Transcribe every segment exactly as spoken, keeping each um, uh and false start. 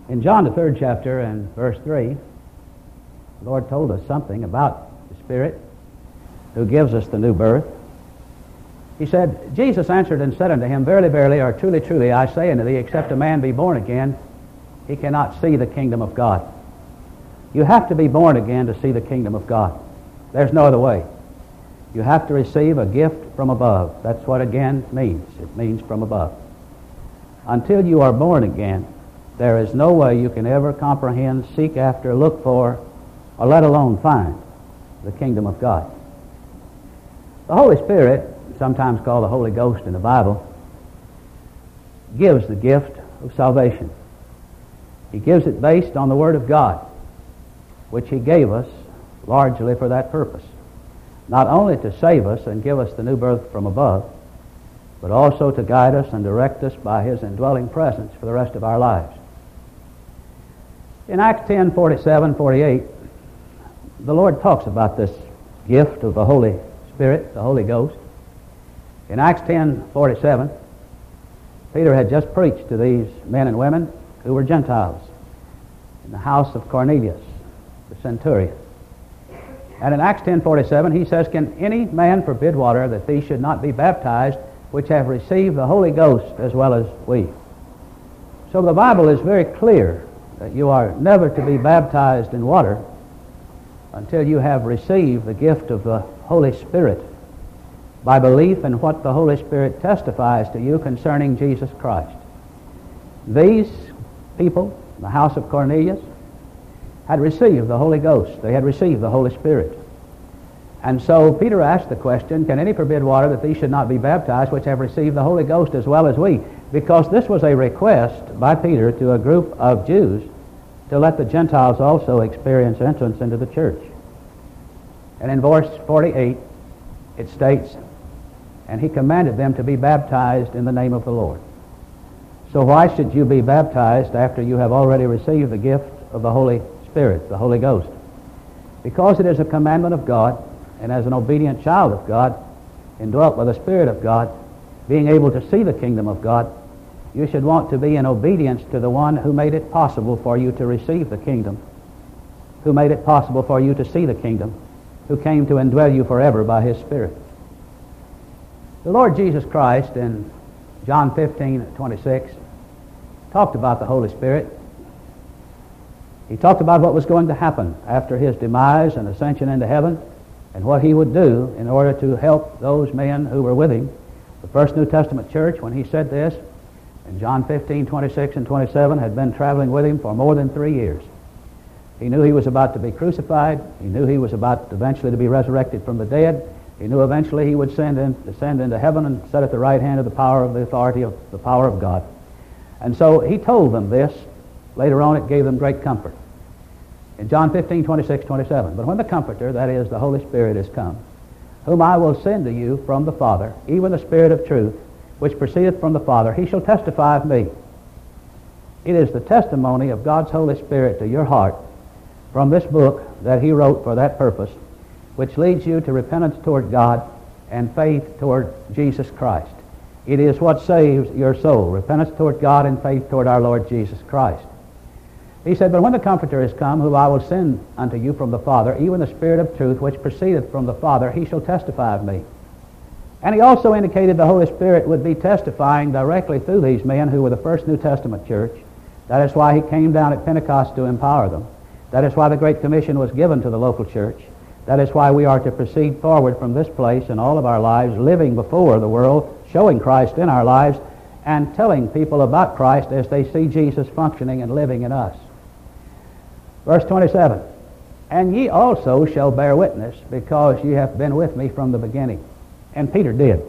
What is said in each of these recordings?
In John, the third chapter and verse three, the Lord told us something about the Spirit who gives us the new birth. He said, Jesus answered and said unto him, Verily, verily, or truly, truly, I say unto thee, except a man be born again, he cannot see the kingdom of God. You have to be born again to see the kingdom of God. There's no other way. You have to receive a gift from above. That's what again means. It means from above. Until you are born again, there is no way you can ever comprehend, seek after, look for, or let alone find the kingdom of God. The Holy Spirit, sometimes called the Holy Ghost in the Bible, gives the gift of salvation. He gives it based on the Word of God, which He gave us largely for that purpose. Not only to save us and give us the new birth from above, but also to guide us and direct us by His indwelling presence for the rest of our lives. In Acts ten, forty-seven, forty-eight, the Lord talks about this gift of the Holy Spirit, the Holy Ghost. In Acts ten, forty-seven, Peter had just preached to these men and women who were Gentiles in the house of Cornelius, the centurion. And in Acts ten, forty-seven, he says, Can any man forbid water that these should not be baptized, which have received the Holy Ghost as well as we? So the Bible is very clear that you are never to be baptized in water until you have received the gift of the Holy Spirit by belief in what the Holy Spirit testifies to you concerning Jesus Christ. These people, the house of Cornelius, had received the Holy Ghost. They had received the Holy Spirit. And so Peter asked the question, Can any forbid water that these should not be baptized, which have received the Holy Ghost as well as we? Because this was a request by Peter to a group of Jews to let the Gentiles also experience entrance into the church. And in verse forty-eight, it states, And he commanded them to be baptized in the name of the Lord. So why should you be baptized after you have already received the gift of the Holy Spirit, the Holy Ghost? Because it is a commandment of God, and as an obedient child of God, indwelt by the Spirit of God, being able to see the kingdom of God, you should want to be in obedience to the one who made it possible for you to receive the kingdom, who made it possible for you to see the kingdom, who came to indwell you forever by His Spirit. The Lord Jesus Christ in John fifteen, twenty-six talked about the Holy Spirit. He talked about what was going to happen after His demise and ascension into heaven, and what He would do in order to help those men who were with Him. The first New Testament church, when He said this, in John fifteen, twenty-six and twenty-seven, had been traveling with Him for more than three years. He knew He was about to be crucified. He knew He was about eventually to be resurrected from the dead. He knew eventually He would send in, descend into heaven and sit at the right hand of the power of the authority of the power of God. And so He told them this. Later on it gave them great comfort. In John fifteen, twenty-six, twenty-seven, But when the Comforter, that is, the Holy Spirit, is come, whom I will send to you from the Father, even the Spirit of truth, which proceedeth from the Father, He shall testify of me. It is the testimony of God's Holy Spirit to your heart from this book that He wrote for that purpose, which leads you to repentance toward God and faith toward Jesus Christ. It is what saves your soul, repentance toward God and faith toward our Lord Jesus Christ. He said, But when the Comforter is come, whom I will send unto you from the Father, even the Spirit of truth, which proceedeth from the Father, He shall testify of me. And He also indicated the Holy Spirit would be testifying directly through these men who were the first New Testament church. That is why He came down at Pentecost to empower them. That is why the Great Commission was given to the local church. That is why we are to proceed forward from this place in all of our lives, living before the world, showing Christ in our lives, and telling people about Christ as they see Jesus functioning and living in us. Verse twenty-seven, And ye also shall bear witness, because ye have been with me from the beginning. And Peter did.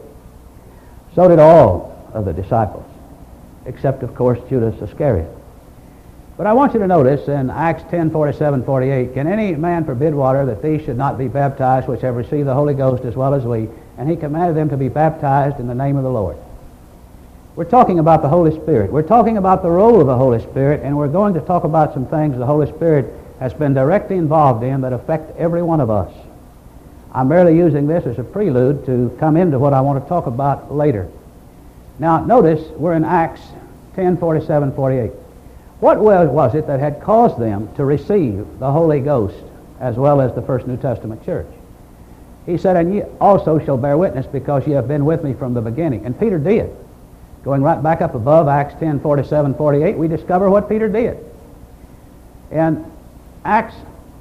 So did all of the disciples, except, of course, Judas Iscariot. But I want you to notice in Acts ten, forty-seven, forty-eight, Can any man forbid water that these should not be baptized, which have received the Holy Ghost as well as we? And He commanded them to be baptized in the name of the Lord. We're talking about the Holy Spirit. We're talking about the role of the Holy Spirit, and we're going to talk about some things the Holy Spirit has been directly involved in that affect every one of us. I'm merely using this as a prelude to come into what I want to talk about later. Now, notice we're in Acts ten, forty-seven, forty-eight. What was, was it that had caused them to receive the Holy Ghost as well as the first New Testament church? He said, and ye also shall bear witness because ye have been with me from the beginning. And Peter did. Going right back up above, Acts ten, forty-seven, forty-eight, we discover what Peter did. In Acts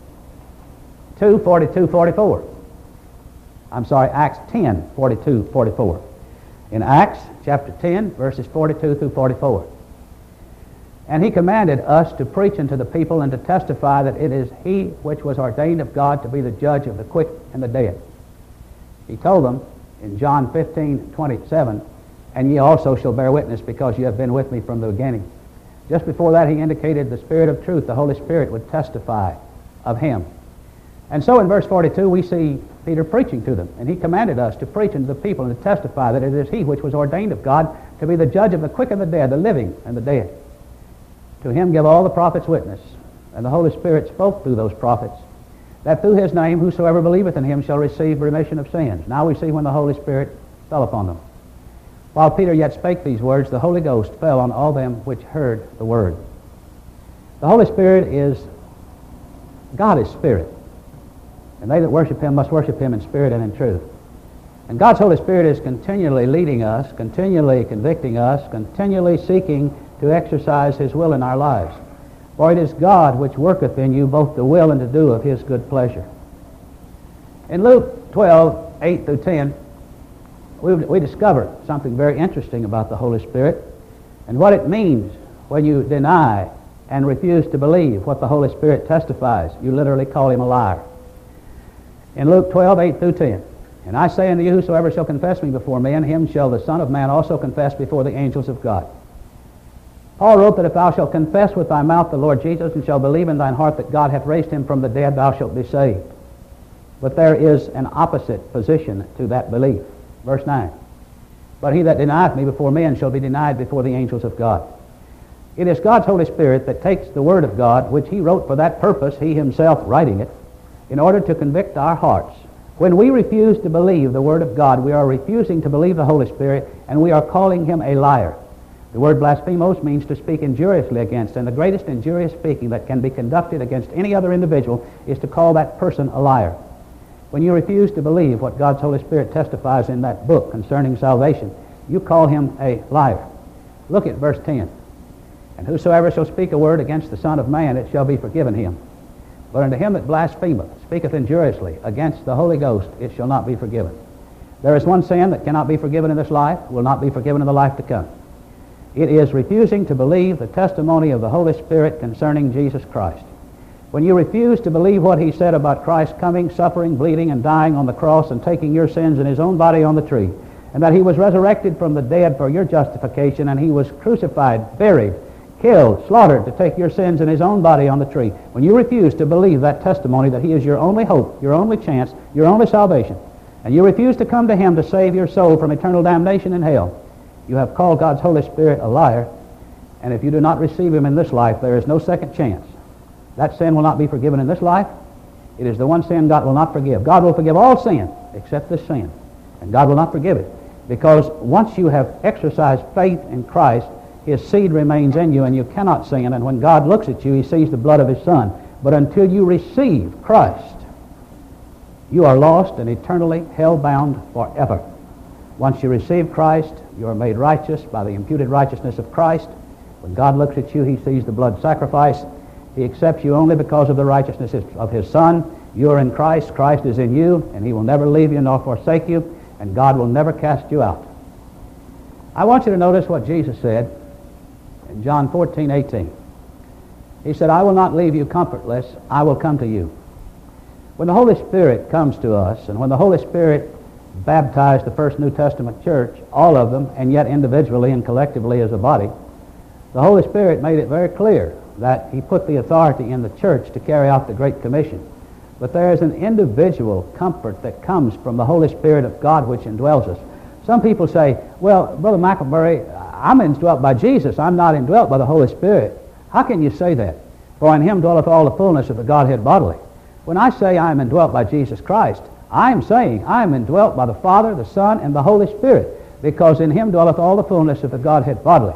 two, forty-two, forty-four. I'm sorry, Acts ten, forty-two, forty-four. In Acts chapter ten, verses forty-two through forty-four. And he commanded us to preach unto the people and to testify that it is he which was ordained of God to be the judge of the quick and the dead. He told them in John fifteen, twenty-seven, and ye also shall bear witness because ye have been with me from the beginning. Just before that, he indicated the Spirit of truth, the Holy Spirit, would testify of him. And so in verse forty-two, we see Peter preaching to them, and he commanded us to preach unto the people and to testify that it is he which was ordained of God to be the judge of the quick and the dead, the living and the dead. To him give all the prophets witness, and the Holy Spirit spoke through those prophets, that through his name whosoever believeth in him shall receive remission of sins. Now we see when the Holy Spirit fell upon them. While Peter yet spake these words, the Holy Ghost fell on all them which heard the word. The Holy Spirit is, God is Spirit, and they that worship him must worship him in spirit and in truth. And God's Holy Spirit is continually leading us, continually convicting us, continually seeking to exercise his will in our lives. For it is God which worketh in you both to will and to do of his good pleasure. In Luke twelve, eight through ten, we, we discover something very interesting about the Holy Spirit and what it means when you deny and refuse to believe what the Holy Spirit testifies. You literally call him a liar. In Luke twelve, eight through ten, and I say unto you, whosoever shall confess me before men, him shall the Son of Man also confess before the angels of God. Paul wrote that if thou shalt confess with thy mouth the Lord Jesus, and shall believe in thine heart that God hath raised him from the dead, thou shalt be saved. But there is an opposite position to that belief. Verse nine. But he that denieth me before men shall be denied before the angels of God. It is God's Holy Spirit that takes the Word of God, which he wrote for that purpose, he himself writing it, in order to convict our hearts. When we refuse to believe the Word of God, we are refusing to believe the Holy Spirit, and we are calling him a liar. The word blasphemos means to speak injuriously against, and the greatest injurious speaking that can be conducted against any other individual is to call that person a liar. When you refuse to believe what God's Holy Spirit testifies in that book concerning salvation, you call him a liar. Look at verse ten. And whosoever shall speak a word against the Son of Man, it shall be forgiven him. But unto him that blasphemeth, speaketh injuriously against the Holy Ghost, it shall not be forgiven. There is one sin that cannot be forgiven in this life, will not be forgiven in the life to come. It is refusing to believe the testimony of the Holy Spirit concerning Jesus Christ. When you refuse to believe what he said about Christ coming, suffering, bleeding, and dying on the cross and taking your sins in his own body on the tree, and that he was resurrected from the dead for your justification, and he was crucified, buried, killed, slaughtered to take your sins in his own body on the tree. When you refuse to believe that testimony that he is your only hope, your only chance, your only salvation, and you refuse to come to him to save your soul from eternal damnation in hell, you have called God's Holy Spirit a liar, and if you do not receive him in this life, there is no second chance. That sin will not be forgiven in this life. It is the one sin God will not forgive. God will forgive all sin except this sin, and God will not forgive it, because once you have exercised faith in Christ, his seed remains in you, and you cannot sin, and when God looks at you, he sees the blood of his Son. But until you receive Christ, you are lost and eternally hell-bound forever. Once you receive Christ, you are made righteous by the imputed righteousness of Christ. When God looks at you, he sees the blood sacrifice. He accepts you only because of the righteousness of his Son. You are in Christ. Christ is in you, and he will never leave you nor forsake you, and God will never cast you out. I want you to notice what Jesus said in John fourteen, eighteen. He said, I will not leave you comfortless. I will come to you. When the Holy Spirit comes to us, and when the Holy Spirit baptized the first New Testament church, all of them, and yet individually and collectively as a body, the Holy Spirit made it very clear that he put the authority in the church to carry out the Great Commission. But there is an individual comfort that comes from the Holy Spirit of God which indwells us. Some people say, well, Brother McElmurray, I'm indwelt by Jesus. I'm not indwelt by the Holy Spirit. How can you say that? For in him dwelleth all the fullness of the Godhead bodily. When I say I am indwelt by Jesus Christ, I am saying I am indwelt by the Father, the Son, and the Holy Spirit, because in him dwelleth all the fullness of the Godhead bodily.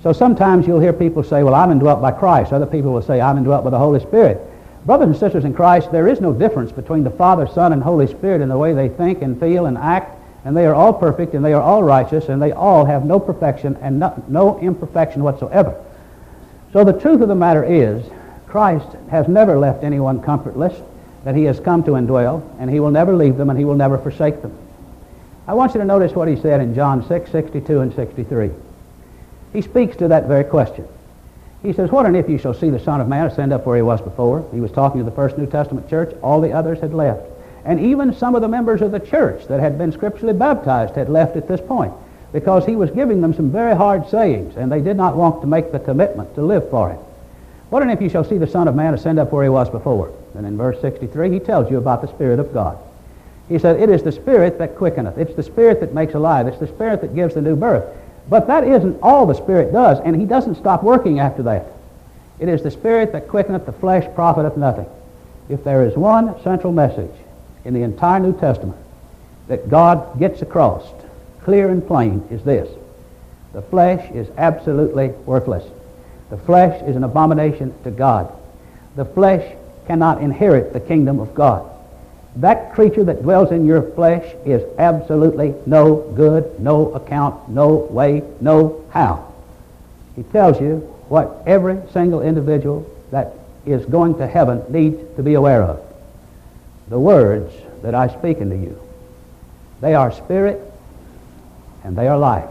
So sometimes you'll hear people say, well, I'm indwelt by Christ. Other people will say, I'm indwelt by the Holy Spirit. Brothers and sisters in Christ, there is no difference between the Father, Son, and Holy Spirit in the way they think and feel and act, and they are all perfect, and they are all righteous, and they all have no perfection and no, no imperfection whatsoever. So the truth of the matter is, Christ has never left anyone comfortless, that he has come to indwell, and he will never leave them, and he will never forsake them. I want you to notice what he said in John six, sixty-two and sixty-three. He speaks to that very question. He says, what and if you shall see the Son of Man ascend up where he was before? He was talking to the first New Testament church. All the others had left. And even some of the members of the church that had been scripturally baptized had left at this point, because he was giving them some very hard sayings, and they did not want to make the commitment to live for it. What and if you shall see the Son of Man ascend up where he was before? And in verse sixty-three, he tells you about the Spirit of God. He said, it is the Spirit that quickeneth. It's the Spirit that makes alive. It's the Spirit that gives the new birth. But that isn't all the Spirit does, and he doesn't stop working after that. It is the Spirit that quickeneth, the flesh profiteth nothing. If there is one central message in the entire New Testament that God gets across, clear and plain, is this: the flesh is absolutely worthless. The flesh is an abomination to God. The flesh cannot inherit the kingdom of God. That creature that dwells in your flesh is absolutely no good, no account, no way, no how. He tells you what every single individual that is going to heaven needs to be aware of. The words that I speak unto you, they are spirit and they are life.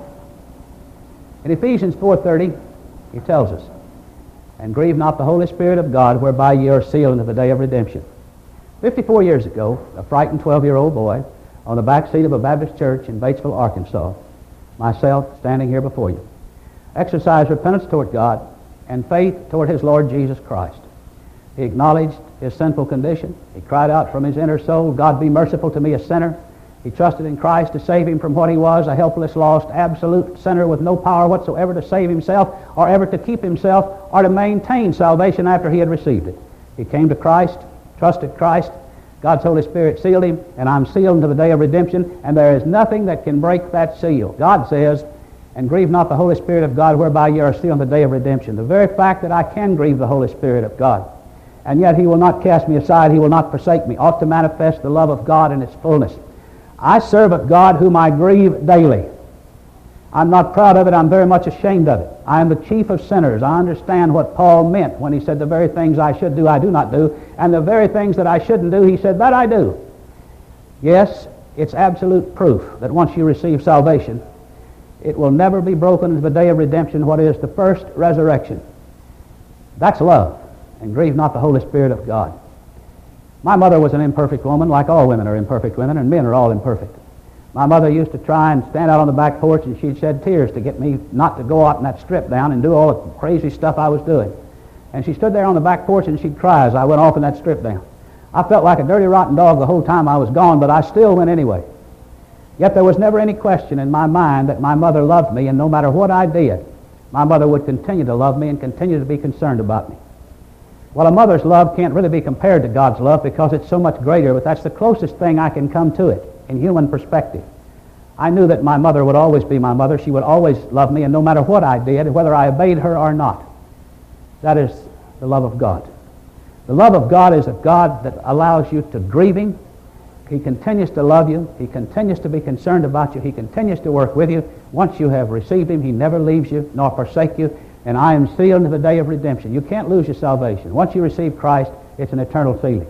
In Ephesians four thirty, he tells us, and grieve not the Holy Spirit of God, whereby ye are sealed unto the day of redemption. Fifty-four years ago, a frightened twelve-year-old boy on the back seat of a Baptist church in Batesville, Arkansas, myself standing here before you, exercised repentance toward God and faith toward his Lord Jesus Christ. He acknowledged his sinful condition. He cried out from his inner soul, God be merciful to me, a sinner. He trusted in Christ to save him from what he was, a helpless, lost, absolute sinner with no power whatsoever to save himself or ever to keep himself or to maintain salvation after he had received it. He came to Christ, trusted Christ. God's Holy Spirit sealed him, and I'm sealed unto the day of redemption, and there is nothing that can break that seal. God says, and grieve not the Holy Spirit of God, whereby ye are sealed unto the day of redemption. The very fact that I can grieve the Holy Spirit of God, and yet he will not cast me aside, he will not forsake me, ought to manifest the love of God in its fullness. I serve a God whom I grieve daily. I'm not proud of it. I'm very much ashamed of it. I am the chief of sinners. I understand what Paul meant when he said the very things I should do, I do not do, and the very things that I shouldn't do, he said, that I do. Yes, it's absolute proof that once you receive salvation, it will never be broken until the day of redemption, what is the first resurrection. That's love. And grieve not the Holy Spirit of God. My mother was an imperfect woman, like all women are imperfect women, and men are all imperfect. My mother used to try and stand out on the back porch, and she'd shed tears to get me not to go out in that strip down and do all the crazy stuff I was doing. And she stood there on the back porch and she'd cry as I went off in that strip down. I felt like a dirty, rotten dog the whole time I was gone, but I still went anyway. Yet there was never any question in my mind that my mother loved me, and no matter what I did, my mother would continue to love me and continue to be concerned about me. Well, a mother's love can't really be compared to God's love because it's so much greater, but that's the closest thing I can come to it in human perspective. I knew that my mother would always be my mother. She would always love me, and no matter what I did, whether I obeyed her or not. That is the love of God. The love of God is a God that allows you to grieve him. He continues to love you. He continues to be concerned about you. He continues to work with you. Once you have received him, he never leaves you nor forsake you. And I am sealed unto the day of redemption. You can't lose your salvation. Once you receive Christ, it's an eternal sealing.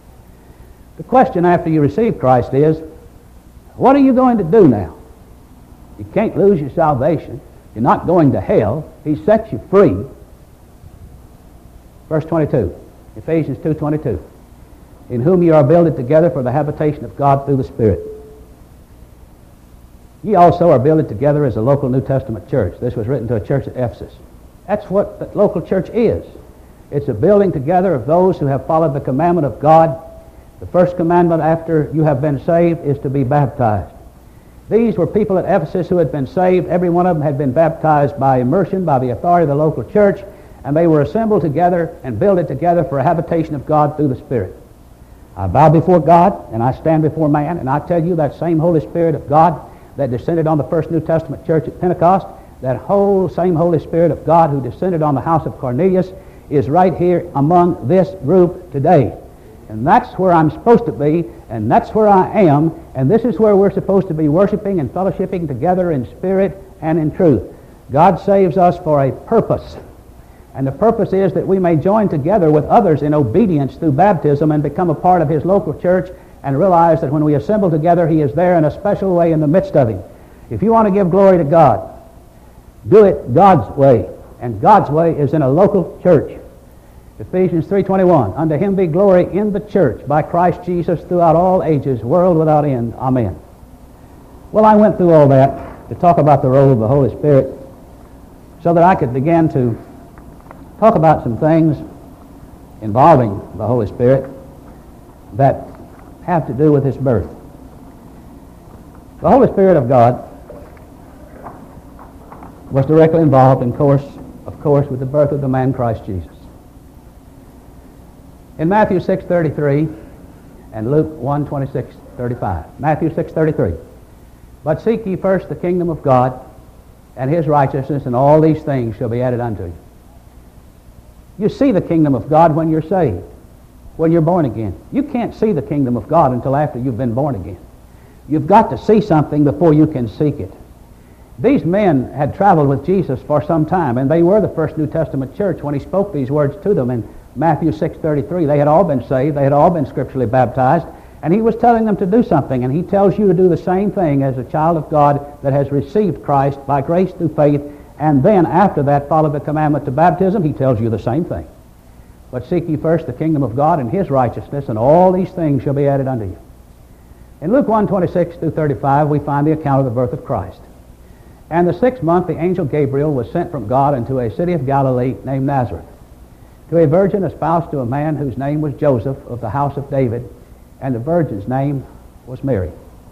The question after you receive Christ is, what are you going to do now? You can't lose your salvation. You're not going to hell. He sets you free. Verse twenty-two, Ephesians two twenty-two. In whom ye are builded together for the habitation of God through the Spirit. Ye also are builded together as a local New Testament church. This was written to a church at Ephesus. That's what the local church is. It's a building together of those who have followed the commandment of God. The first commandment after you have been saved is to be baptized. These were people at Ephesus who had been saved. Every one of them had been baptized by immersion, by the authority of the local church, and they were assembled together and builded together for a habitation of God through the Spirit. I bow before God, and I stand before man, and I tell you that same Holy Spirit of God that descended on the first New Testament church at Pentecost, that whole same Holy Spirit of God who descended on the house of Cornelius is right here among this group today. And that's where I'm supposed to be, and that's where I am, and this is where we're supposed to be worshiping and fellowshipping together in spirit and in truth. God saves us for a purpose, and the purpose is that we may join together with others in obedience through baptism and become a part of His local church and realize that when we assemble together, He is there in a special way in the midst of Him. If you want to give glory to God, do it God's way, and God's way is in a local church. Ephesians three twenty-one, unto Him be glory in the church by Christ Jesus throughout all ages, world without end. Amen. Well, I went through all that to talk about the role of the Holy Spirit so that I could begin to talk about some things involving the Holy Spirit that have to do with His birth. The Holy Spirit of God was directly involved, in course, of course, with the birth of the man Christ Jesus. In Matthew six thirty-three and Luke one twenty-six thirty-five. Matthew six thirty-three. But seek ye first the kingdom of God and His righteousness, and all these things shall be added unto you. You see the kingdom of God when you're saved, when you're born again. You can't see the kingdom of God until after you've been born again. You've got to see something before you can seek it. These men had traveled with Jesus for some time, and they were the first New Testament church when He spoke these words to them in Matthew six thirty-three. They had all been saved. They had all been scripturally baptized. And He was telling them to do something. And He tells you to do the same thing as a child of God that has received Christ by grace through faith. And then after that, follow the commandment to baptism. He tells you the same thing. But seek ye first the kingdom of God and His righteousness, and all these things shall be added unto you. In Luke one twenty-six through thirty-five, we find the account of the birth of Christ. And the sixth month, the angel Gabriel was sent from God into a city of Galilee named Nazareth, to a virgin espoused to a man whose name was Joseph of the house of David, and the virgin's name was Mary.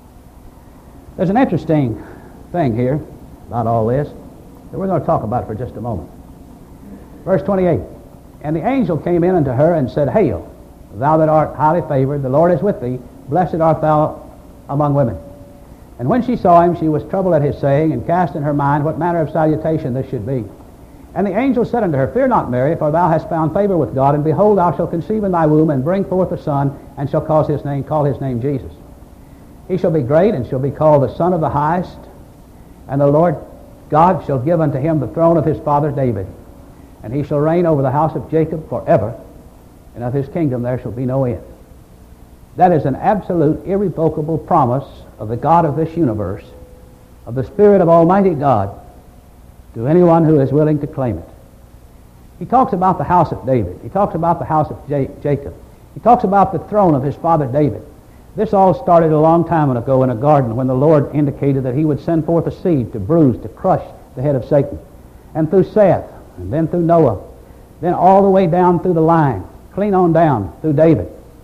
There's an interesting thing here about all this that we're going to talk about for just a moment. Verse twenty-eight. And the angel came in unto her and said, Hail, thou that art highly favored, the Lord is with thee, blessed art thou among women. And when she saw him, she was troubled at his saying, and cast in her mind what manner of salutation this should be. And the angel said unto her, Fear not, Mary, for thou hast found favor with God, and behold, thou shalt conceive in thy womb, and bring forth a son, and shall cause his name, call his name Jesus. He shall be great, and shall be called the Son of the Highest, and the Lord God shall give unto him the throne of his father David, and he shall reign over the house of Jacob forever, and of his kingdom there shall be no end. That is an absolute, irrevocable promise of the God of this universe, of the Spirit of Almighty God, to anyone who is willing to claim it. He talks about the house of David. He talks about the house of J- Jacob. He talks about the throne of his father David. This all started a long time ago in a garden when the Lord indicated that He would send forth a seed to bruise, to crush the head of Satan. And through Seth, and then through Noah, then all the way down through the line, clean on down through David.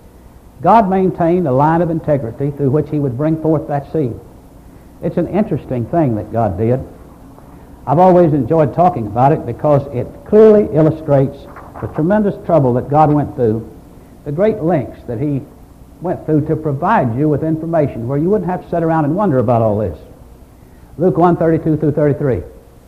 God maintained a line of integrity through which He would bring forth that seed. It's an interesting thing that God did. I've always enjoyed talking about it because it clearly illustrates the tremendous trouble that God went through, the great lengths that He went through to provide you with information where you wouldn't have to sit around and wonder about all this. Luke one thirty-two through thirty-three.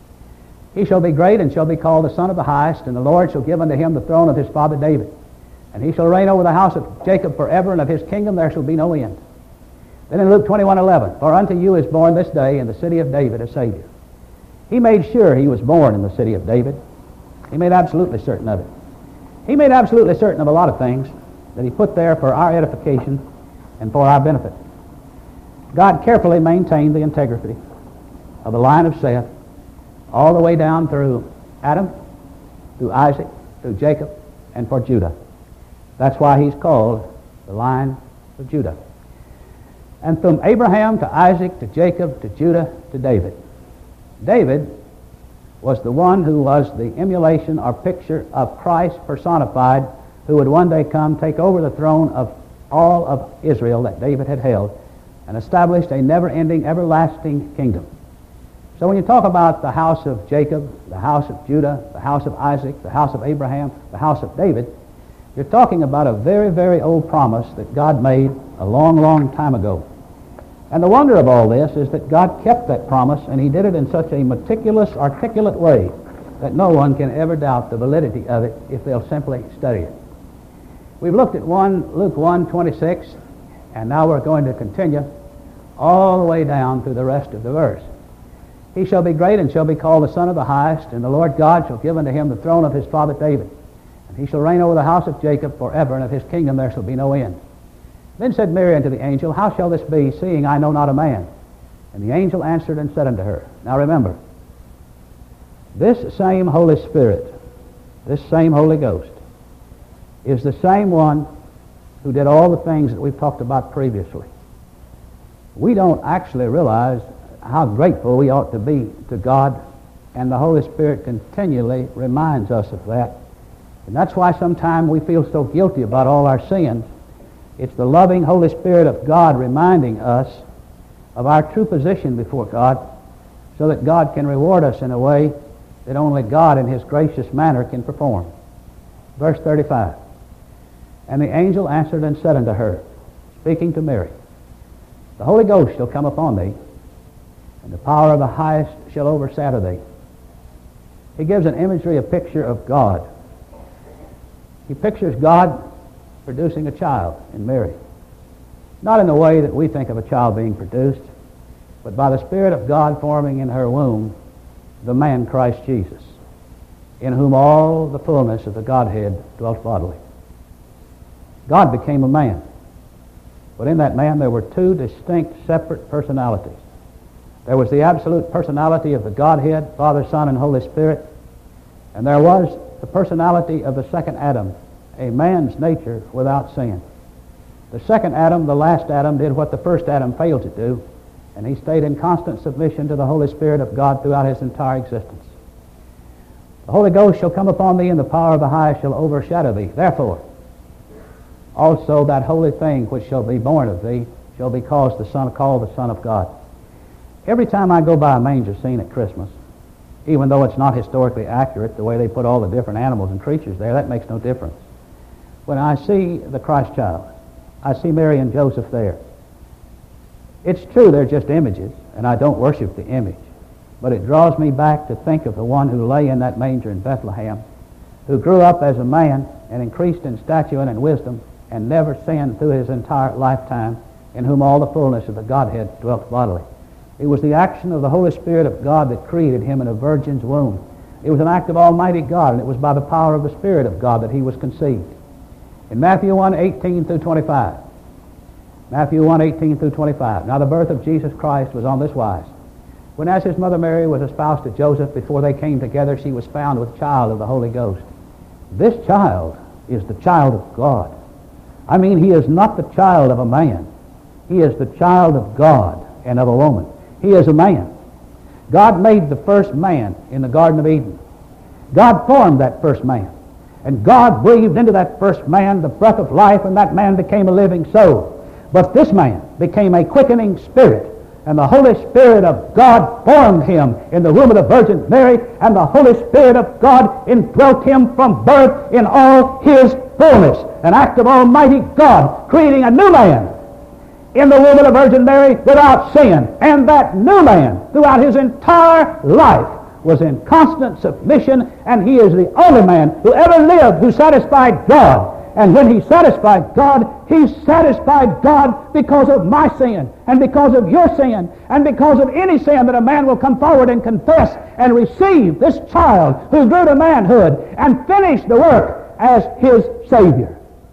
He shall be great and shall be called the Son of the Highest, and the Lord shall give unto him the throne of his father David. And he shall reign over the house of Jacob forever, and of his kingdom there shall be no end. Then in Luke twenty-one eleven, For unto you is born this day in the city of David a Savior. He made sure He was born in the city of David. He made absolutely certain of it. He made absolutely certain of a lot of things that He put there for our edification and for our benefit. God carefully maintained the integrity of the line of Seth all the way down through Adam, through Isaac, through Jacob, and for Judah. That's why He's called the line of Judah. And from Abraham to Isaac to Jacob to Judah to David. David was the one who was the emulation or picture of Christ personified, who would one day come, take over the throne of all of Israel that David had held, and established a never-ending, everlasting kingdom. So when you talk about the house of Jacob, the house of Judah, the house of Isaac, the house of Abraham, the house of David, you're talking about a very, very old promise that God made a long, long time ago. And the wonder of all this is that God kept that promise, and he did it in such a meticulous, articulate way that no one can ever doubt the validity of it if they'll simply study it. We've looked at one, Luke one twenty-six, and now we're going to continue all the way down through the rest of the verse. He shall be great and shall be called the Son of the Highest, and the Lord God shall give unto him the throne of his father David. And he shall reign over the house of Jacob forever, and of his kingdom there shall be no end. Then said Mary unto the angel, How shall this be, seeing I know not a man? And the angel answered and said unto her, Now remember, this same Holy Spirit, this same Holy Ghost, is the same one who did all the things that we've talked about previously. We don't actually realize how grateful we ought to be to God, and the Holy Spirit continually reminds us of that. And that's why sometimes we feel so guilty about all our sins. It's the loving Holy Spirit of God reminding us of our true position before God, so that God can reward us in a way that only God in his gracious manner can perform. Verse thirty-five. And the angel answered and said unto her, speaking to Mary, The Holy Ghost shall come upon thee, and the power of the highest shall overshadow thee. He gives an imagery, a picture of God. He pictures God producing a child in Mary. Not in the way that we think of a child being produced, but by the Spirit of God forming in her womb the man Christ Jesus, in whom all the fullness of the Godhead dwelt bodily. God became a man, but in that man there were two distinct, separate personalities. There was the absolute personality of the Godhead, Father, Son, and Holy Spirit, and there was the personality of the second Adam, a man's nature without sin. The second Adam, the last Adam, did what the first Adam failed to do, and he stayed in constant submission to the Holy Spirit of God throughout his entire existence. The Holy Ghost shall come upon thee, and the power of the highest shall overshadow thee. Therefore, also that holy thing which shall be born of thee shall be called the Son, called the Son of God. Every time I go by a manger scene at Christmas, even though it's not historically accurate, the way they put all the different animals and creatures there, that makes no difference. When I see the Christ child, I see Mary and Joseph there. It's true they're just images, and I don't worship the image, but it draws me back to think of the one who lay in that manger in Bethlehem, who grew up as a man and increased in stature and in wisdom, and never sinned through his entire lifetime, in whom all the fullness of the Godhead dwelt bodily. It was the action of the Holy Spirit of God that created him in a virgin's womb. It was an act of Almighty God, and it was by the power of the Spirit of God that he was conceived. In Matthew one, eighteen through twenty-five, Matthew one, eighteen through twenty-five, Now the birth of Jesus Christ was on this wise. When as his mother Mary was espoused to Joseph, before they came together, she was found with child of the Holy Ghost. This child is the child of God. I mean, he is not the child of a man. He is the child of God and of a woman. He is a man. God made the first man in the Garden of Eden. God formed that first man. And God breathed into that first man the breath of life, and that man became a living soul. But this man became a quickening spirit, and the Holy Spirit of God formed him in the womb of the Virgin Mary, and the Holy Spirit of God indwelt him from birth in all his fullness. An act of Almighty God creating a new man in the womb of the Virgin Mary without sin. And that new man throughout his entire life was in constant submission, and he is the only man who ever lived who satisfied God. And when he satisfied God, he satisfied God because of my sin, and because of your sin, and because of any sin that a man will come forward and confess and receive this child who grew to manhood and finished the work as his Savior.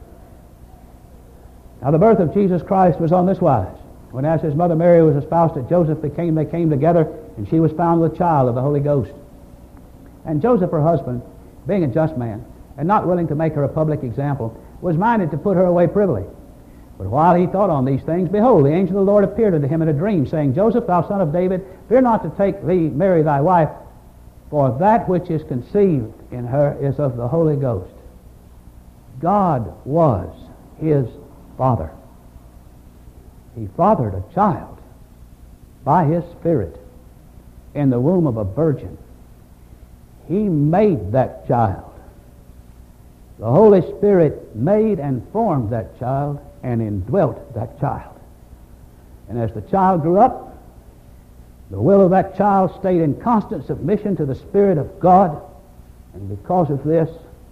Now the birth of Jesus Christ was on this wise. When as his mother Mary was espoused to Joseph, they came, they came together, and she was found with child of the Holy Ghost. And Joseph, her husband, being a just man, and not willing to make her a public example, was minded to put her away privily. But while he thought on these things, behold, the angel of the Lord appeared unto him in a dream, saying, Joseph, thou son of David, fear not to take thee Mary thy wife, for that which is conceived in her is of the Holy Ghost. God was his Father. He fathered a child by his Spirit in the womb of a virgin. He made that child. The Holy Spirit made and formed that child and indwelt that child. And as the child grew up, the will of that child stayed in constant submission to the Spirit of God. And because of this,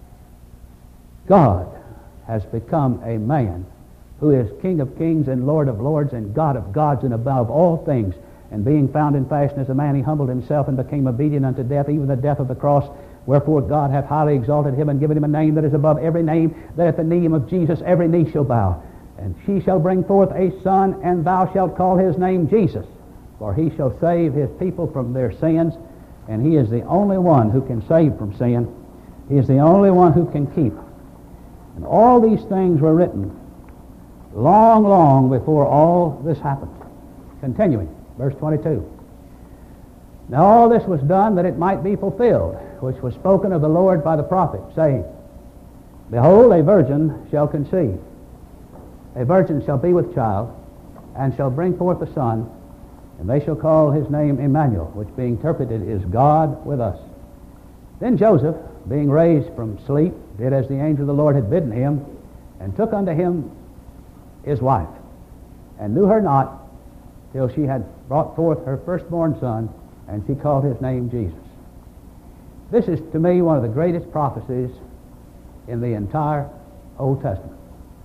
God has become a man who is King of kings and Lord of lords and God of gods and above all things. And being found in fashion as a man, he humbled himself and became obedient unto death, even the death of the cross. Wherefore God hath highly exalted him and given him a name that is above every name, that at the name of Jesus every knee shall bow. And she shall bring forth a son, and thou shalt call his name Jesus. For he shall save his people from their sins. And he is the only one who can save from sin. He is the only one who can keep. And all these things were written long, long before all this happened. Continuing, verse twenty-two. Now all this was done that it might be fulfilled, which was spoken of the Lord by the prophet, saying, Behold, a virgin shall conceive. A virgin shall be with child, and shall bring forth a son, and they shall call his name Emmanuel, which being interpreted is God with us. Then Joseph, being raised from sleep, did as the angel of the Lord had bidden him, and took unto him his wife, and knew her not till she had brought forth her firstborn son, and she called his name Jesus. This is to me one of the greatest prophecies in the entire Old Testament.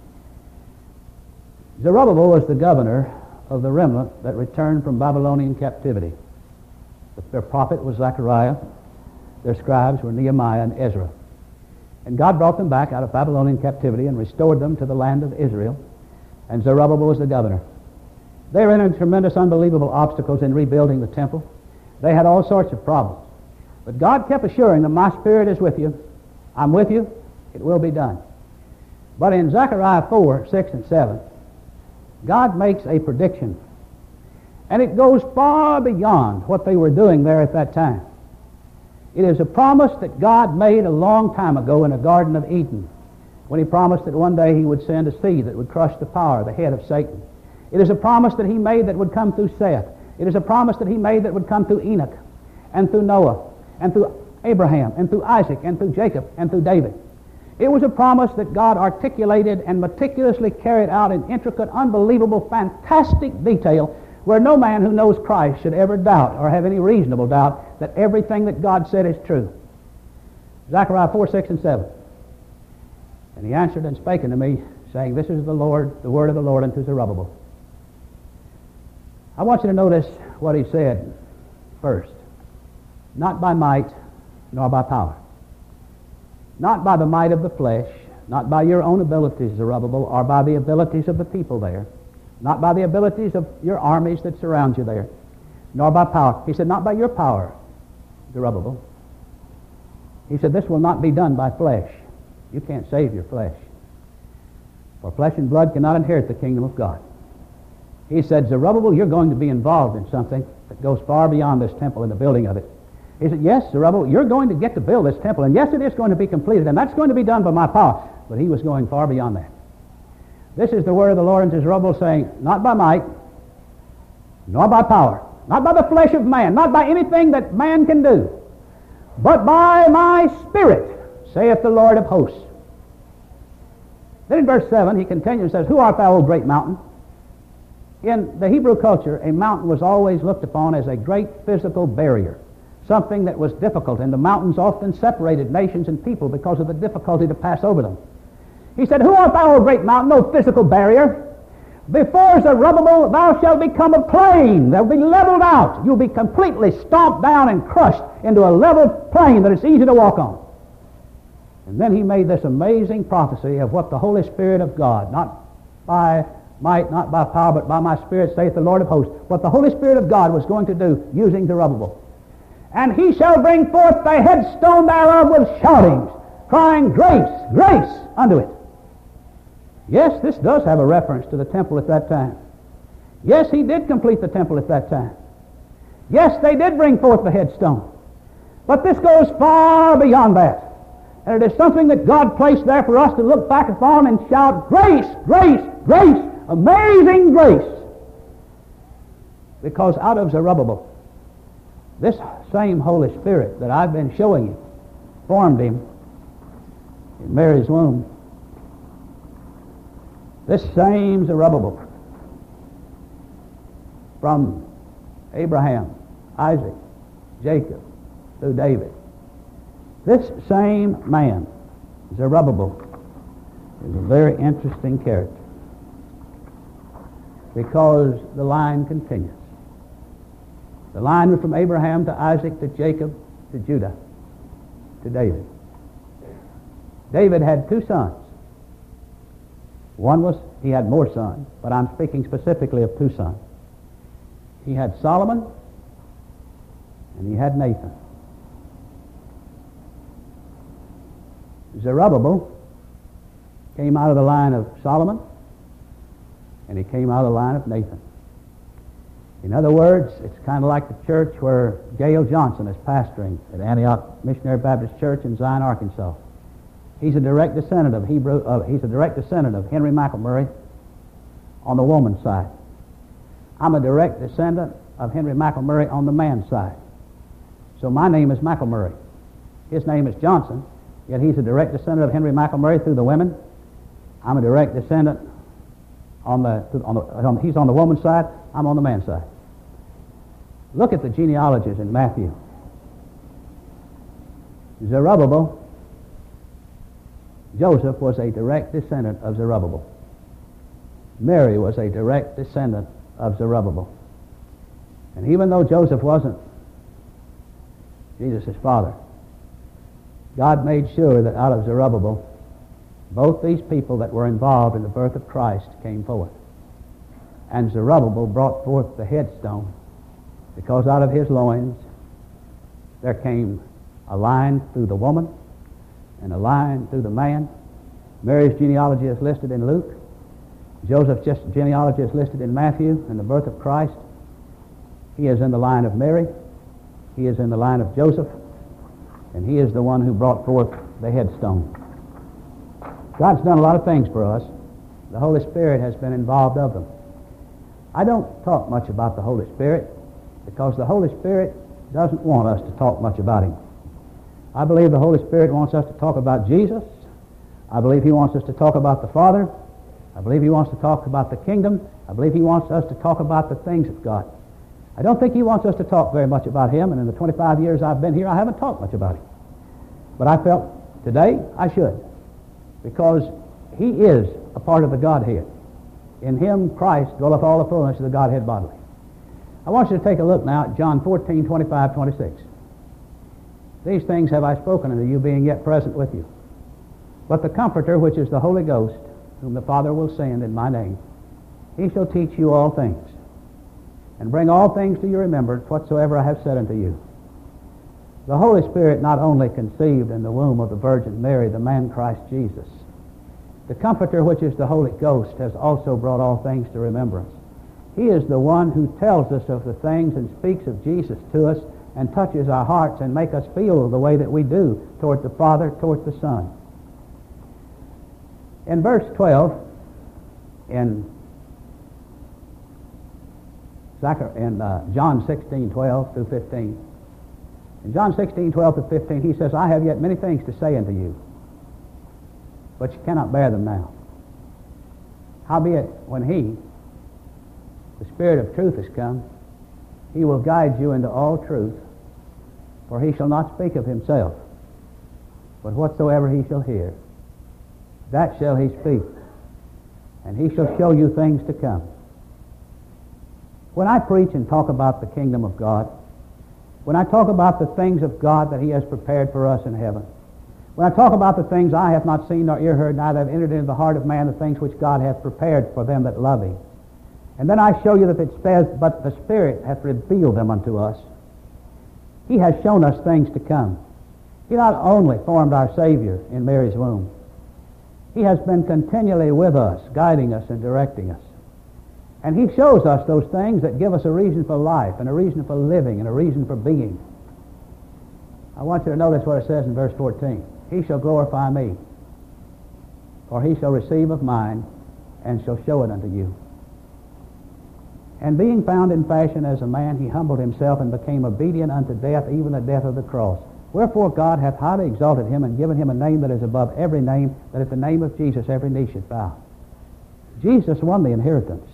Zerubbabel was the governor of the remnant that returned from Babylonian captivity. Their prophet was Zechariah. Their scribes were Nehemiah and Ezra. And God brought them back out of Babylonian captivity and restored them to the land of Israel. And Zerubbabel was the governor. They ran into tremendous, unbelievable obstacles in rebuilding the temple. They had all sorts of problems. But God kept assuring them, my Spirit is with you. I'm with you. It will be done. But in Zechariah four, six, and seven, God makes a prediction. And it goes far beyond what they were doing there at that time. It is a promise that God made a long time ago in the Garden of Eden, when he promised that one day he would send a seed that would crush the power, the head of Satan. It is a promise that he made that would come through Seth. It is a promise that he made that would come through Enoch, and through Noah, and through Abraham, and through Isaac, and through Jacob, and through David. It was a promise that God articulated and meticulously carried out in intricate, unbelievable, fantastic detail, where no man who knows Christ should ever doubt or have any reasonable doubt that everything that God said is true. Zechariah four, six, and seven. And he answered and spake unto me, saying, This is the Lord, the word of the Lord unto Zerubbabel. I want you to notice what he said first. Not by might, nor by power. Not by the might of the flesh, not by your own abilities, Zerubbabel, or by the abilities of the people there, not by the abilities of your armies that surround you there, nor by power. He said, not by your power, Zerubbabel. He said, this will not be done by flesh. You can't save your flesh. For flesh and blood cannot inherit the kingdom of God. He said, Zerubbabel, you're going to be involved in something that goes far beyond this temple and the building of it. He said, yes, Zerubbabel, you're going to get to build this temple, and yes, it is going to be completed, and that's going to be done by my power. But he was going far beyond that. This is the word of the Lord unto Zerubbabel, saying, not by might, nor by power, not by the flesh of man, not by anything that man can do, but by my Spirit, saith the Lord of hosts. Then in verse seven, he continues and says, Who art thou, O great mountain? In the Hebrew culture, a mountain was always looked upon as a great physical barrier, something that was difficult, and the mountains often separated nations and people because of the difficulty to pass over them. He said, Who art thou, O great mountain, no physical barrier? Before Zerubbabel thou shalt become a plain. They'll be leveled out. You'll be completely stomped down and crushed into a level plain that it's easy to walk on. And then he made this amazing prophecy of what the Holy Spirit of God, not by might, not by power, but by my Spirit, saith the Lord of hosts, what the Holy Spirit of God was going to do using Zerubbabel. And he shall bring forth the headstone thereof with shoutings, crying, Grace, grace unto it. Yes, this does have a reference to the temple at that time. Yes, he did complete the temple at that time. Yes, they did bring forth the headstone. But this goes far beyond that. And it is something that God placed there for us to look back upon and shout, Grace, grace, grace, amazing grace. Because out of Zerubbabel, this same Holy Spirit that I've been showing you formed him in Mary's womb. This same Zerubbabel from Abraham, Isaac, Jacob, through David. This same man, Zerubbabel, is a very interesting character because the line continues. The line went from Abraham to Isaac to Jacob to Judah to David. David had two sons. One was, he had more sons, but I'm speaking specifically of two sons. He had Solomon and he had Nathan. Zerubbabel came out of the line of Solomon and he came out of the line of Nathan. In other words, it's kind of like the church where Gail Johnson is pastoring at Antioch Missionary Baptist Church in Zion, Arkansas. He's a direct descendant of Hebrew. Uh, he's a direct descendant of Henry McElmurray on the woman's side. I'm a direct descendant of Henry McElmurray on the man's side. So my name is McElmurray. His name is Johnson, yet he's a direct descendant of Henry McElmurray through the women. I'm a direct descendant on the, on the on, he's on the woman's side, I'm on the man's side. Look at the genealogies in Matthew. Zerubbabel, Joseph was a direct descendant of Zerubbabel. Mary was a direct descendant of Zerubbabel. And even though Joseph wasn't Jesus' father, God made sure that out of Zerubbabel, both these people that were involved in the birth of Christ came forth. And Zerubbabel brought forth the headstone, because out of his loins there came a line through the woman and a line through the man. Mary's genealogy is listed in Luke. Joseph's genealogy is listed in Matthew, and the birth of Christ. He is in the line of Mary. He is in the line of Joseph. And he is the one who brought forth the headstone. God's done a lot of things for us. The Holy Spirit has been involved of them. I don't talk much about the Holy Spirit because the Holy Spirit doesn't want us to talk much about Him. I believe the Holy Spirit wants us to talk about Jesus. I believe He wants us to talk about the Father. I believe He wants to talk about the kingdom. I believe He wants us to talk about the things of God. I don't think He wants us to talk very much about Him, and in the twenty-five years I've been here, I haven't talked much about Him. But I felt today I should, because He is a part of the Godhead. In Him, Christ, dwelleth all the fullness of the Godhead bodily. I want you to take a look now at John fourteen, twenty-five, twenty-six. These things have I spoken unto you, being yet present with you. But the Comforter, which is the Holy Ghost, whom the Father will send in my name, He shall teach you all things, and bring all things to your remembrance whatsoever I have said unto you. The Holy Spirit not only conceived in the womb of the Virgin Mary the man Christ Jesus, the Comforter, which is the Holy Ghost, has also brought all things to remembrance. He is the one who tells us of the things and speaks of Jesus to us and touches our hearts and make us feel the way that we do toward the Father, toward the Son. In verse twelve, in, Zachar- in uh, John sixteen, twelve through fifteen, in John sixteen, twelve to fifteen, He says, I have yet many things to say unto you, but you cannot bear them now. Howbeit, when He, the Spirit of truth, is come, He will guide you into all truth, for He shall not speak of Himself, but whatsoever He shall hear, that shall He speak, and He shall show you things to come. When I preach and talk about the kingdom of God, when I talk about the things of God that He has prepared for us in heaven, when I talk about the things I have not seen nor ear heard, neither have entered into the heart of man, the things which God hath prepared for them that love Him, and then I show you that it says, but the Spirit hath revealed them unto us. He has shown us things to come. He not only formed our Savior in Mary's womb, He has been continually with us, guiding us and directing us. And He shows us those things that give us a reason for life and a reason for living and a reason for being. I want you to notice what it says in verse fourteen. He shall glorify me, for He shall receive of mine and shall show it unto you. And being found in fashion as a man, He humbled Himself and became obedient unto death, even the death of the cross. Wherefore God hath highly exalted Him and given Him a name that is above every name, that at the name of Jesus every knee should bow. Jesus won the inheritance.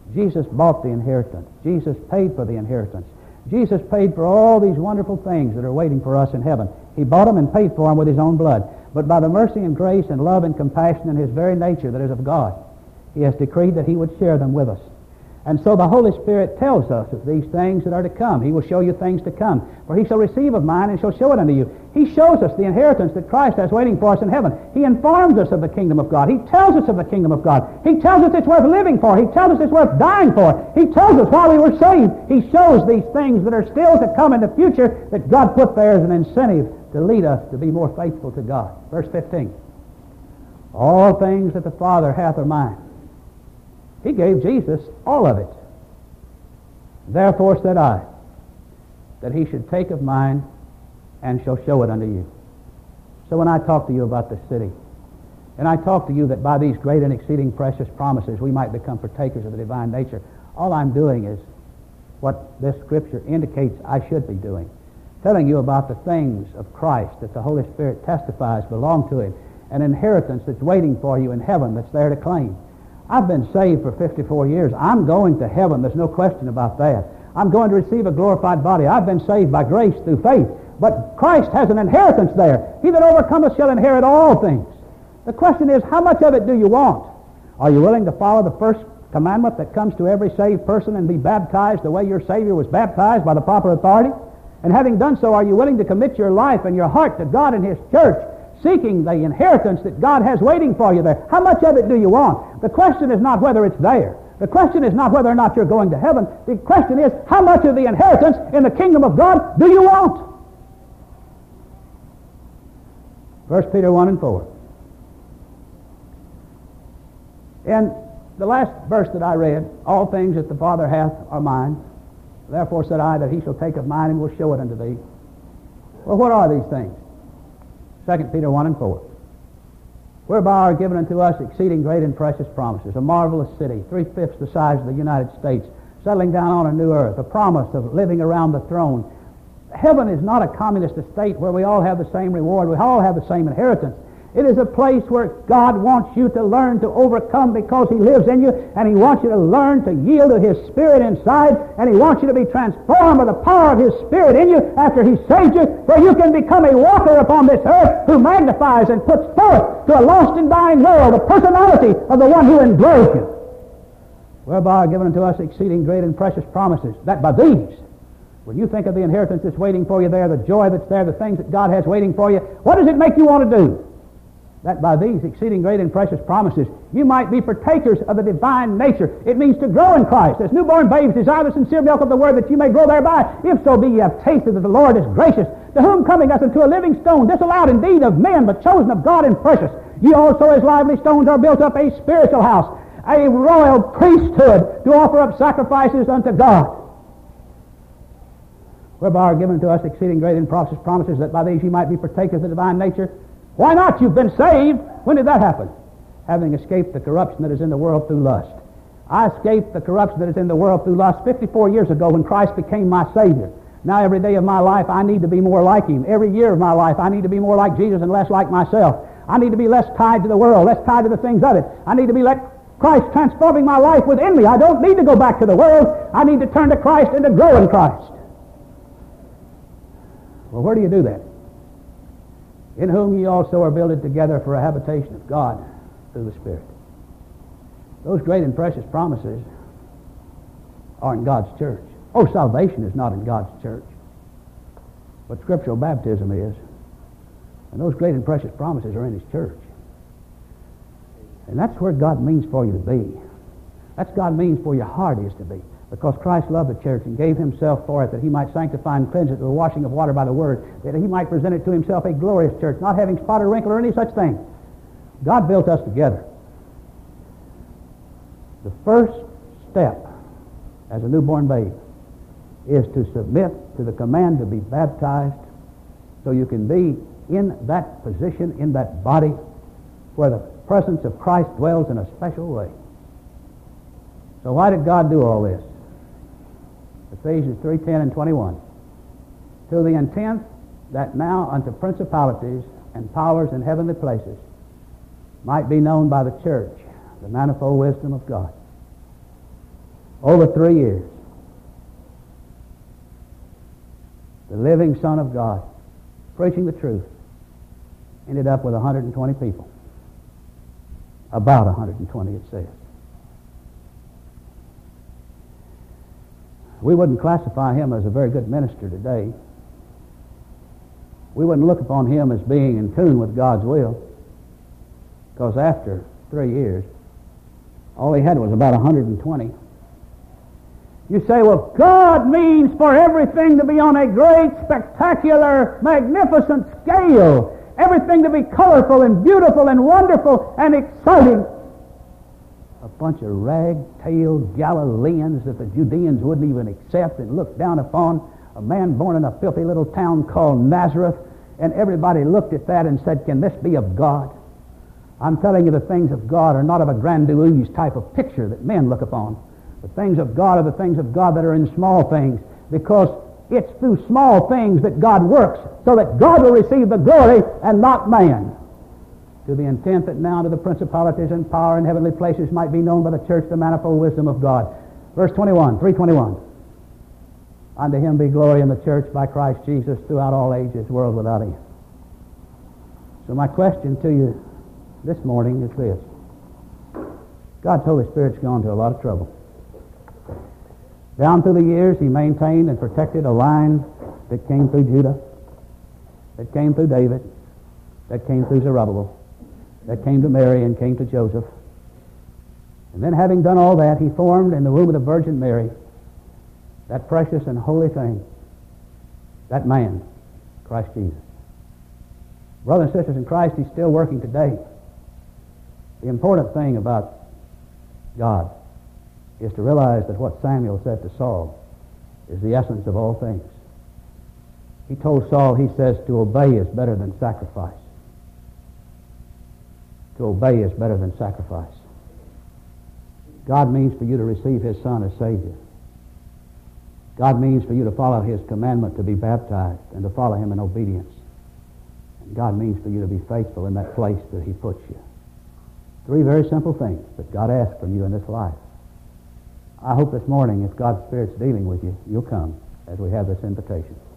Jesus bought the inheritance. Jesus paid for the inheritance. Jesus paid for all these wonderful things that are waiting for us in heaven. He bought them and paid for them with His own blood. But by the mercy and grace and love and compassion in His very nature that is of God, He has decreed that He would share them with us. And so the Holy Spirit tells us of these things that are to come. He will show you things to come. For He shall receive of mine and shall show it unto you. He shows us the inheritance that Christ has waiting for us in heaven. He informs us of the kingdom of God. He tells us of the kingdom of God. He tells us it's worth living for. He tells us it's worth dying for. He tells us why we were saved. He shows these things that are still to come in the future that God put there as an incentive to lead us to be more faithful to God. Verse fifteen. All things that the Father hath are mine. He gave Jesus all of it. Therefore said I, that He should take of mine and shall show it unto you. So when I talk to you about the city, and I talk to you that by these great and exceeding precious promises we might become partakers of the divine nature, all I'm doing is what this Scripture indicates I should be doing. Telling you about the things of Christ that the Holy Spirit testifies belong to Him, an inheritance that's waiting for you in heaven that's there to claim. I've been saved for fifty-four years. I'm going to heaven. There's no question about that. I'm going to receive a glorified body. I've been saved by grace through faith. But Christ has an inheritance there. He that overcometh shall inherit all things. The question is, how much of it do you want? Are you willing to follow the first commandment that comes to every saved person and be baptized the way your Savior was baptized by the proper authority? And having done so, are you willing to commit your life and your heart to God and His church, seeking the inheritance that God has waiting for you there? How much of it do you want? The question is not whether it's there. The question is not whether or not you're going to heaven. The question is, how much of the inheritance in the kingdom of God do you want? First Peter one and four. In the last verse that I read, all things that the Father hath are mine. Therefore said I, that He shall take of mine and will show it unto thee. Well, what are these things? Second Peter one and four. Whereby are given unto us exceeding great and precious promises, a marvelous city, three-fifths the size of the United States, settling down on a new earth, a promise of living around the throne. Heaven is not a communist estate where we all have the same reward, we all have the same inheritance. It is a place where God wants you to learn to overcome because He lives in you, and He wants you to learn to yield to His Spirit inside, and He wants you to be transformed by the power of His Spirit in you after He saved you, where you can become a walker upon this earth who magnifies and puts forth to a lost and dying world the personality of the one who indwells you. Whereby are given unto us exceeding great and precious promises, that by these, when you think of the inheritance that's waiting for you there, the joy that's there, the things that God has waiting for you, what does it make you want to do? That by these exceeding great and precious promises, you might be partakers of the divine nature. It means to grow in Christ. As newborn babes desire the sincere milk of the word, that you may grow thereby. If so be ye have tasted that the Lord is gracious, to whom coming as unto a living stone, disallowed indeed of men, but chosen of God and precious. Ye also as lively stones are built up a spiritual house, a royal priesthood, to offer up sacrifices unto God. Whereby are given to us exceeding great and precious promises, that by these ye might be partakers of the divine nature. Why not? You've been saved. When did that happen? Having escaped the corruption that is in the world through lust. I escaped the corruption that is in the world through lust fifty-four years ago when Christ became my Savior. Now every day of my life I need to be more like Him. Every year of my life I need to be more like Jesus and less like myself. I need to be less tied to the world, less tied to the things of it. I need to be let Christ transforming my life within me. I don't need to go back to the world. I need to turn to Christ and to grow in Christ. Well, where do you do that? In whom ye also are builded together for a habitation of God through the Spirit. Those great and precious promises are in God's church. Oh, salvation is not in God's church, but scriptural baptism is. And those great and precious promises are in His church. And that's where God means for you to be. That's God means for your heart is to be. Because Christ loved the church and gave Himself for it, that He might sanctify and cleanse it with the washing of water by the Word, that He might present it to Himself a glorious church, not having spot or wrinkle or any such thing. God built us together. The first step as a newborn babe is to submit to the command to be baptized, so you can be in that position, in that body, where the presence of Christ dwells in a special way. So why did God do all this? Ephesians three ten and twenty-one. To the intent that now unto principalities and powers in heavenly places might be known by the church the manifold wisdom of God. Over three years. The living Son of God, preaching the truth, ended up with one hundred twenty people. About one hundred twenty, it says. We wouldn't classify him as a very good minister today. We wouldn't look upon him as being in tune with God's will, because after three years, all he had was about one hundred twenty. You say, well, God means for everything to be on a great, spectacular, magnificent scale. Everything to be colorful and beautiful and wonderful and exciting. A bunch of rag-tailed Galileans that the Judeans wouldn't even accept and look down upon. A man born in a filthy little town called Nazareth. And everybody looked at that and said, can this be of God? I'm telling you, the things of God are not of a grandiose type of picture that men look upon. The things of God are the things of God that are in small things, because it's through small things that God works, so that God will receive the glory and not man. To the intent that now to the principalities and power in heavenly places might be known by the church the manifold wisdom of God. Verse twenty-one, three twenty-one. Unto him be glory in the church by Christ Jesus throughout all ages, world without end. So my question to you this morning is this. God's Holy Spirit's gone to a lot of trouble. Down through the years, he maintained and protected a line that came through Judah, that came through David, that came through Zerubbabel, that came to Mary and came to Joseph. And then having done all that, he formed in the womb of the Virgin Mary that precious and holy thing, that man, Christ Jesus. Brothers and sisters in Christ, he's still working today. The important thing about God is to realize that what Samuel said to Saul is the essence of all things. He told Saul, he says, to obey is better than sacrifice. To obey is better than sacrifice. God means for you to receive his Son as Savior. God means for you to follow his commandment to be baptized and to follow him in obedience. And God means for you to be faithful in that place that he puts you. Three very simple things that God asks from you in this life. I hope this morning, if God's Spirit's dealing with you, you'll come as we have this invitation.